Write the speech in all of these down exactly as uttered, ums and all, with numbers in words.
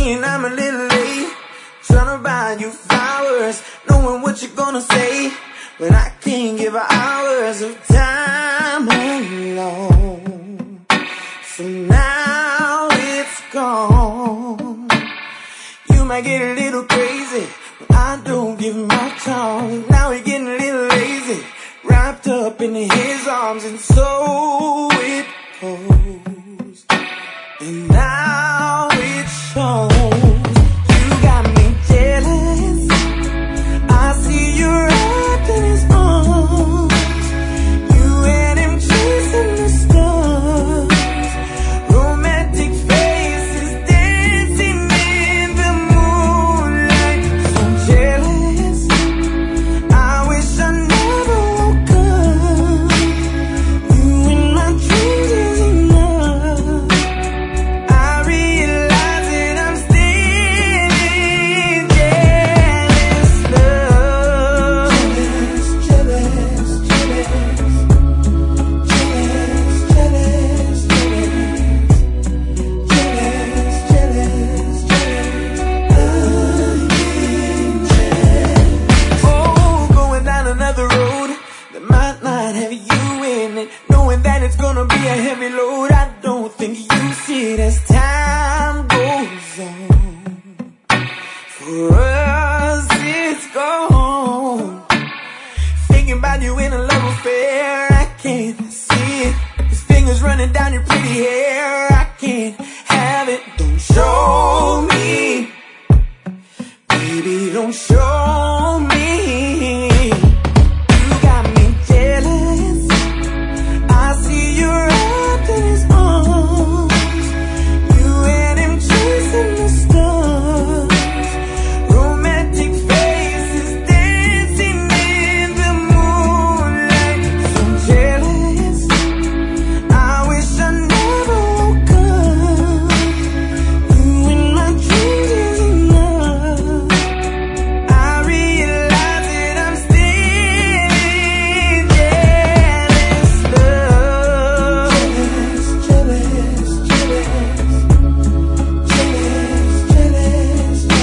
and I'm a little late, trying to buy you flowers, knowing what you're gonna say, but I can't give her hours of time alone. So now it's gone. You might get a little crazy, but I don't give my tongue. Now we're getting a little lazy, wrapped up in his arms, and so it goes. And now it shows. You got me jealous, I see you wrapped in his arms. You and him chasing the stars, romantic faces dancing in the moonlight. So jealous, I wish I never woke up. You in my dreams is enough. I realize that I'm still jealous, love. Jealous, jealous, jealous, jealous, jealous, jealous, jealous, jealous. Oh, going down another road that might not have you in it, knowing that it's gonna be a heavy load. I don't think you see it as time goes on. For us, it's gone. Thinking about you in a love affair, I can't see it. His fingers running down your pretty hair, I can't have it. Don't show me, baby, don't show me. You got me jealous, I see you wrapped in his arms. You and him chasing the stars, romantic faces dancing in the moonlight. So jealous, I wish I never woke up. You in my dreams is enough. I realize that I'm still jealous, love. Jealous, jealous, jealous, jealous, jealous, jealous,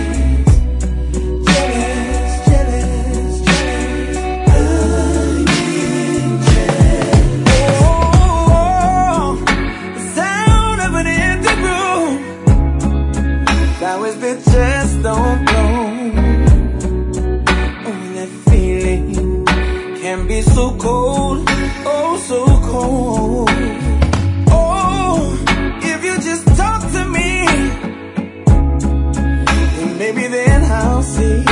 jealous, jealous, jealous. I'm jealous. Oh, the sound of an empty room, flowers that just don't bloom. Oh, that feeling can be so cold, oh, so cold. Oh, if you just talk to me, then maybe then I'll see